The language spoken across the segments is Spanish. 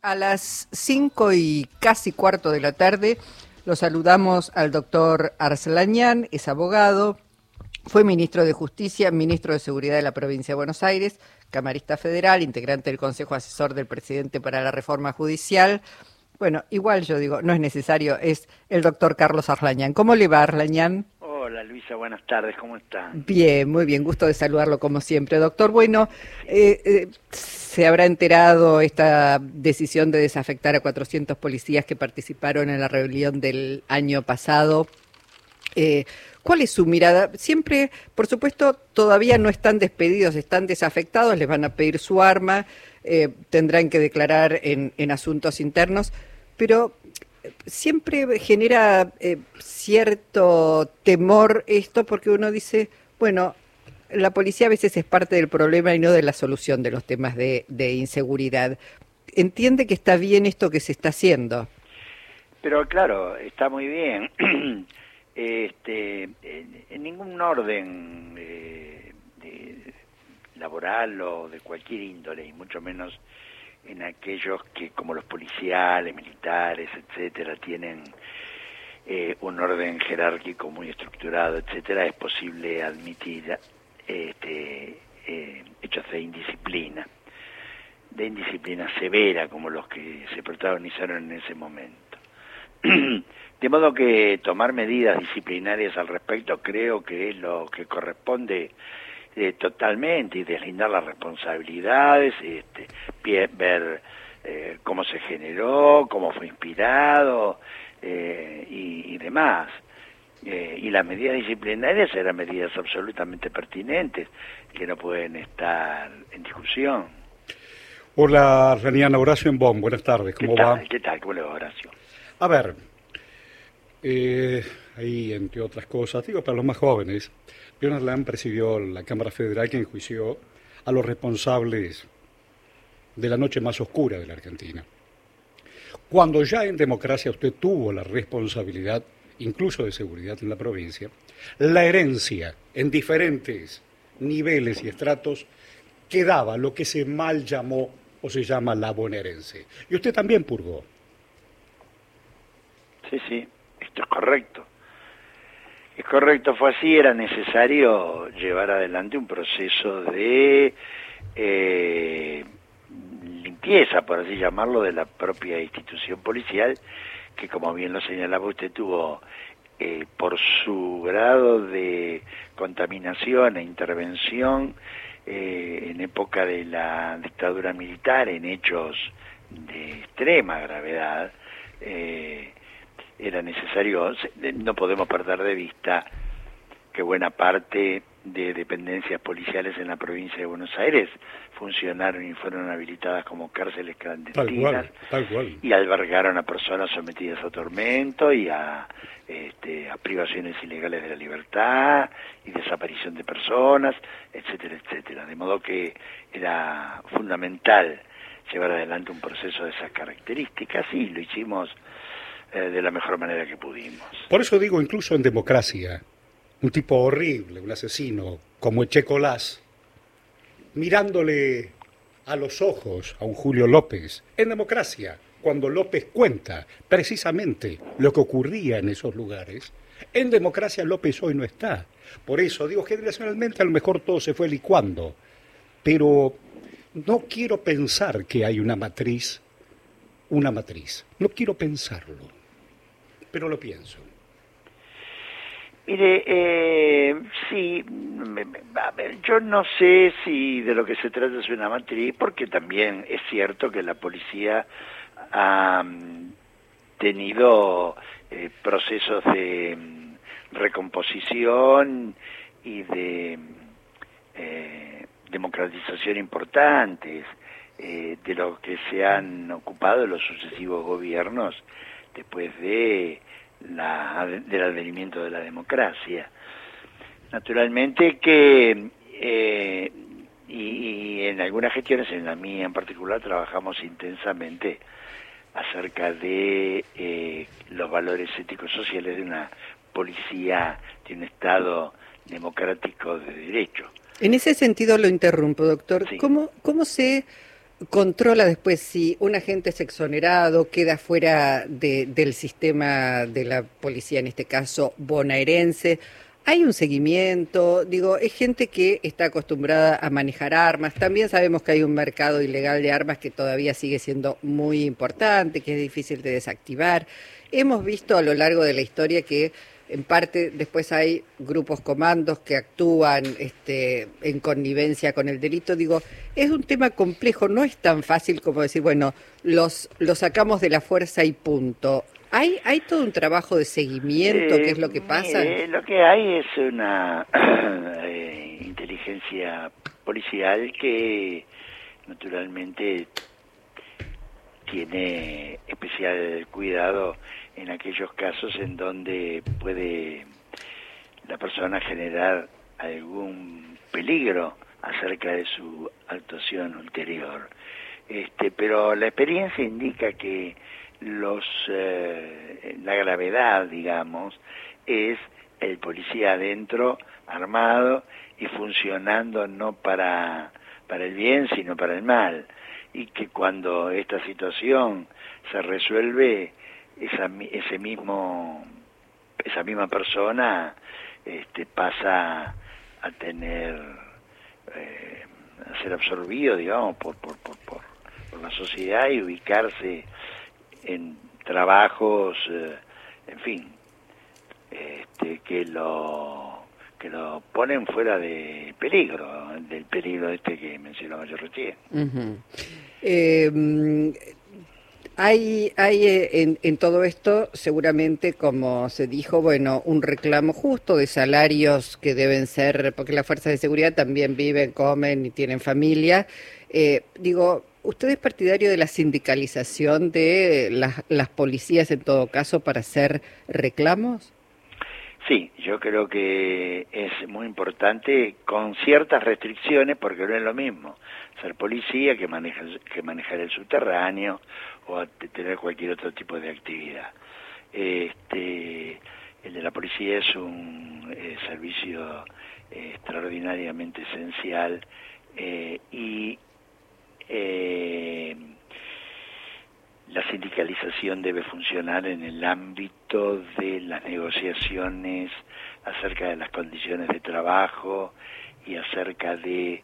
A las 5 y casi cuarto de la tarde lo saludamos al doctor Arslanian, es abogado, fue ministro de Justicia, ministro de Seguridad de la Provincia de Buenos Aires, camarista federal, integrante del Consejo Asesor del Presidente para la Reforma Judicial. Bueno, igual yo digo, no es necesario, es el doctor Carlos Arslanian. ¿Cómo le va, Arslanian? Hola Luisa, buenas tardes, ¿cómo está? Bien, muy bien, gusto de saludarlo como siempre. Doctor, bueno, se habrá enterado esta decisión de desafectar a 400 policías que participaron en la rebelión del año pasado. ¿Cuál es su mirada? Siempre, por supuesto, todavía no están despedidos, están desafectados, les van a pedir su arma, tendrán que declarar en asuntos internos, pero siempre genera cierto temor esto porque uno dice, bueno, la policía a veces es parte del problema y no de la solución de los temas de inseguridad. ¿Entiende que está bien esto que se está haciendo? Pero claro, está muy bien. En ningún orden laboral o de cualquier índole, y mucho menos en aquellos que, como los policiales, militares, etcétera, tienen un orden jerárquico muy estructurado, etcétera, es posible admitir hechos de indisciplina severa, como los que se protagonizaron en ese momento. De modo que tomar medidas disciplinarias al respecto creo que es lo que corresponde totalmente, y deslindar las responsabilidades, ver cómo se generó, cómo fue inspirado y demás. Y las medidas disciplinarias eran medidas absolutamente pertinentes que no pueden estar en discusión. Hola, Raniana, Horacio en Bonn, buenas tardes, ¿cómo va? ¿Qué tal? ¿Cómo le va, Horacio? A ver, ahí entre otras cosas, digo para los más jóvenes, Björn Arlán presidió la Cámara Federal que enjuició a los responsables de la noche más oscura de la Argentina. Cuando ya en democracia usted tuvo la responsabilidad, incluso de seguridad en la provincia, la herencia en diferentes niveles y estratos quedaba lo que se mal llamó o se llama la bonaerense. Y usted también purgó. Sí, esto es correcto. Es correcto, fue así, era necesario llevar adelante un proceso de limpieza, por así llamarlo, de la propia institución policial, que como bien lo señalaba usted, tuvo por su grado de contaminación e intervención en época de la dictadura militar, en hechos de extrema gravedad, era necesario, no podemos perder de vista que buena parte de dependencias policiales en la provincia de Buenos Aires funcionaron y fueron habilitadas como cárceles clandestinas, tal cual. Y albergaron a personas sometidas a tormento y a privaciones ilegales de la libertad y desaparición de personas, etcétera, etcétera. De modo que era fundamental llevar adelante un proceso de esas características, y lo hicimos de la mejor manera que pudimos. Por eso digo, incluso en democracia, un tipo horrible, un asesino como Echecolás, mirándole a los ojos a un Julio López, en democracia, cuando López cuenta precisamente lo que ocurría en esos lugares, en democracia López hoy no está. Por eso digo, generacionalmente a lo mejor todo se fue licuando, pero no quiero pensar que hay una matriz, no quiero pensarlo, pero lo pienso. Mire, sí, a ver, yo no sé si de lo que se trata es una matriz, porque también es cierto que la policía ha tenido procesos de recomposición y de democratización importantes, de lo que se han ocupado los sucesivos gobiernos después del advenimiento de la democracia. Naturalmente que y en algunas gestiones, en la mía en particular, trabajamos intensamente acerca de los valores éticos sociales de una policía, de un Estado democrático de derecho. En ese sentido lo interrumpo, doctor. Sí. ¿Cómo se controla después si un agente es exonerado, queda fuera del sistema de la policía, en este caso bonaerense? ¿Hay un seguimiento? Digo, es gente que está acostumbrada a manejar armas. También sabemos que hay un mercado ilegal de armas que todavía sigue siendo muy importante, que es difícil de desactivar. Hemos visto a lo largo de la historia que en parte después hay grupos comandos que actúan en connivencia con el delito. Digo, es un tema complejo, no es tan fácil como decir, bueno, los sacamos de la fuerza y punto. ¿Hay todo un trabajo de seguimiento? ¿Qué es lo que pasa? Lo que hay es una inteligencia policial que naturalmente tiene especial cuidado en aquellos casos en donde puede la persona generar algún peligro acerca de su actuación ulterior. Pero la experiencia indica que la gravedad, digamos, es el policía adentro, armado y funcionando no para el bien, sino para el mal, y que cuando esta situación se resuelve, esa misma persona pasa a tener a ser absorbido, digamos, por la sociedad y ubicarse en trabajos, en fin, que lo ponen fuera de peligro, del peligro que mencionaba yo recién. Uh-huh. Hay en todo esto, seguramente, como se dijo, bueno, un reclamo justo de salarios que deben ser, porque las fuerzas de seguridad también viven, comen y tienen familia. Digo, ¿usted es partidario de la sindicalización de las policías en todo caso para hacer reclamos? Sí, yo creo que es muy importante con ciertas restricciones, porque no es lo mismo ser policía que manejar el subterráneo o tener cualquier otro tipo de actividad. El de la policía es un servicio extraordinariamente esencial y la sindicalización debe funcionar en el ámbito de las negociaciones acerca de las condiciones de trabajo y acerca de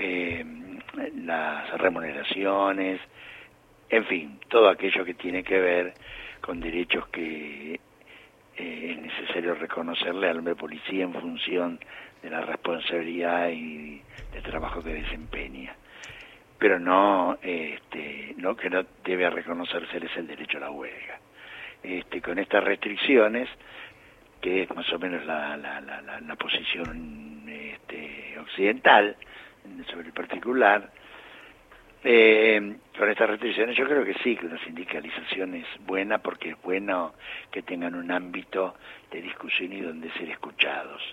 las remuneraciones, en fin, todo aquello que tiene que ver con derechos que es necesario reconocerle al hombre policía en función de la responsabilidad y del trabajo que desempeña. Pero no que no debe reconocérseles el derecho a la huelga. Con estas restricciones, que es más o menos la posición occidental sobre el particular, con estas restricciones yo creo que sí, que una sindicalización es buena, porque es bueno que tengan un ámbito de discusión y donde ser escuchados.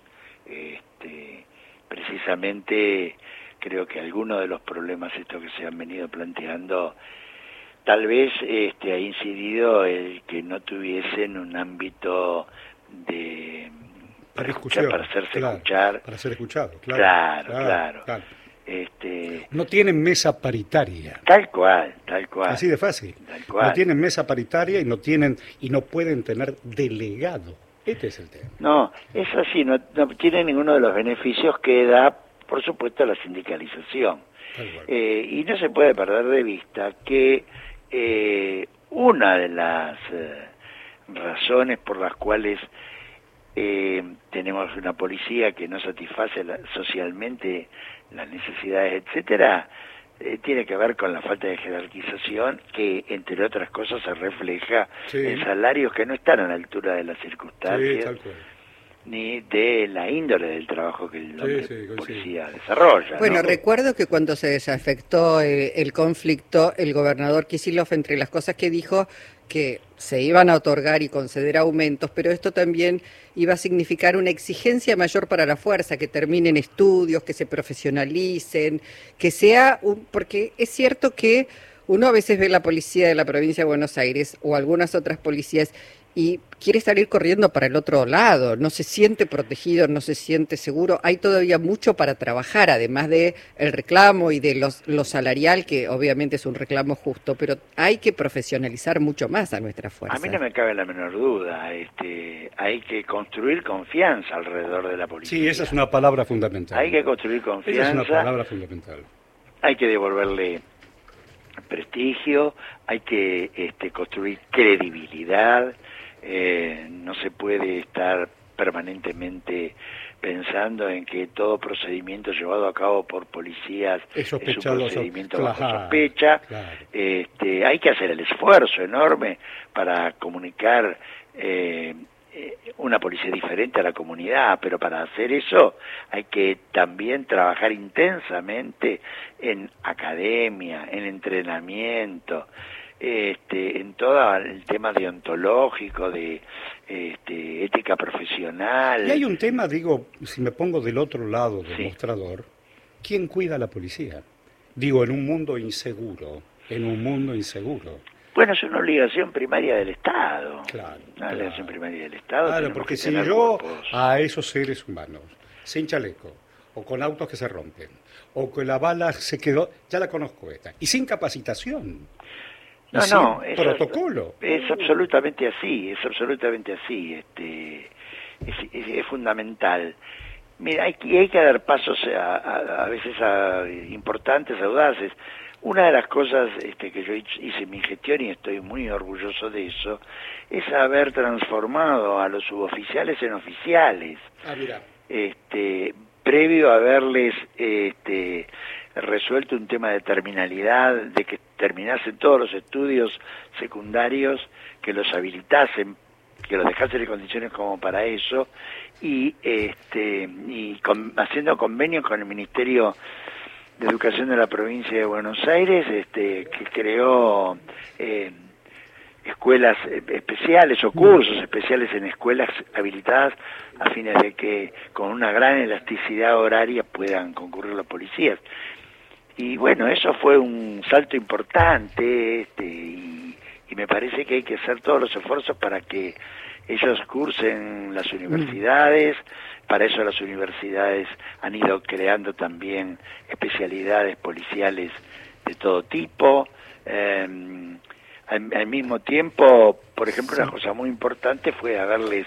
Precisamente creo que algunos de los problemas estos que se han venido planteando, tal vez ha incidido el que no tuviesen un ámbito de para discusión, para hacerse escuchar. Para ser escuchado, claro. No tienen mesa paritaria. Tal cual. Así de fácil. Tal cual. No tienen mesa paritaria y no pueden tener delegado. Este es el tema. No, es así, no tiene ninguno de los beneficios que da, por supuesto, la sindicalización. Y no se puede perder de vista que una de las razones por las cuales tenemos una policía que no satisface socialmente las necesidades, etcétera, tiene que ver con la falta de jerarquización que, entre otras cosas, se refleja en salarios que no están a la altura de las circunstancias, ni de la índole del trabajo que el policía desarrolla. Bueno, ¿no? recuerdo que cuando se desafectó el conflicto, el gobernador Kicillof, entre las cosas que dijo, que se iban a otorgar y conceder aumentos, pero esto también iba a significar una exigencia mayor para la fuerza, que terminen estudios, que se profesionalicen, que sea porque es cierto que uno a veces ve la policía de la provincia de Buenos Aires o algunas otras policías y quiere salir corriendo para el otro lado, no se siente protegido, no se siente seguro. Hay todavía mucho para trabajar, además de el reclamo y de lo salarial, que obviamente es un reclamo justo, pero hay que profesionalizar mucho más a nuestra fuerza. A mí no me cabe la menor duda, hay que construir confianza alrededor de la policía. Sí, esa es una palabra fundamental. Hay que construir confianza. Esa es una palabra fundamental. Hay que devolverle prestigio, hay que construir credibilidad. No se puede estar permanentemente pensando en que todo procedimiento llevado a cabo por policías es un procedimiento bajo sospecha. Claro. Hay que hacer el esfuerzo enorme para comunicar una policía diferente a la comunidad, pero para hacer eso hay que también trabajar intensamente en academia, en entrenamiento, en todo el tema deontológico, de ética profesional. Y hay un tema, digo, si me pongo del otro lado del mostrador, ¿quién cuida a la policía? Digo, en un mundo inseguro. Bueno, es una obligación primaria del Estado. Claro. Una obligación primaria del Estado. Claro, porque si yo a esos seres humanos, sin chaleco, o con autos que se rompen, o que la bala se quedó, ya la conozco esta, y sin capacitación. No, protocolo. Es absolutamente así, es fundamental. Mira, hay que dar pasos a veces importantes, audaces. Una de las cosas que yo hice en mi gestión, y estoy muy orgulloso de eso, es haber transformado a los suboficiales en oficiales. Mira. Previo a haberles resuelto un tema de terminalidad, de que terminasen todos los estudios secundarios, que los habilitasen, que los dejasen en condiciones como para eso, y haciendo convenios con el Ministerio de Educación de la provincia de Buenos Aires, que creó escuelas especiales o cursos especiales en escuelas habilitadas a fines de que con una gran elasticidad horaria puedan concurrir los policías. Y bueno, eso fue un salto importante, y me parece que hay que hacer todos los esfuerzos para que ellos cursen las universidades. Para eso las universidades han ido creando también especialidades policiales de todo tipo. Al mismo tiempo, por ejemplo, una cosa muy importante fue haberles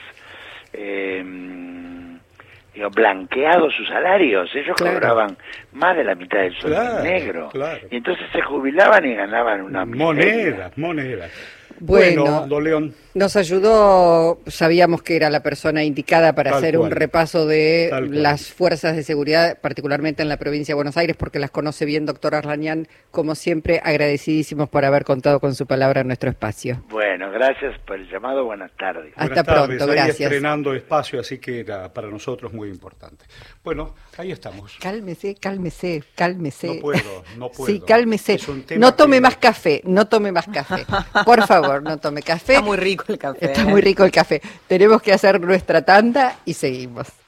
blanqueado sus salarios. Ellos cobraban más de la mitad del sueldo en negro. Claro. Y entonces se jubilaban y ganaban una monedas. Bueno, don León. Nos ayudó, sabíamos que era la persona indicada para hacer un repaso de las fuerzas de seguridad, particularmente en la provincia de Buenos Aires, porque las conoce bien, doctor Arlañán. Como siempre, agradecidísimos por haber contado con su palabra en nuestro espacio. Bueno, gracias por el llamado, buenas tardes. Hasta pronto, gracias. Ahí estrenando espacio, así que era para nosotros muy importante. Bueno, ahí estamos. Cálmese. No puedo. Sí, cálmese. No tome más café. Por favor, no tome café. Está muy rico el café. Está muy rico el café. Tenemos que hacer nuestra tanda y seguimos.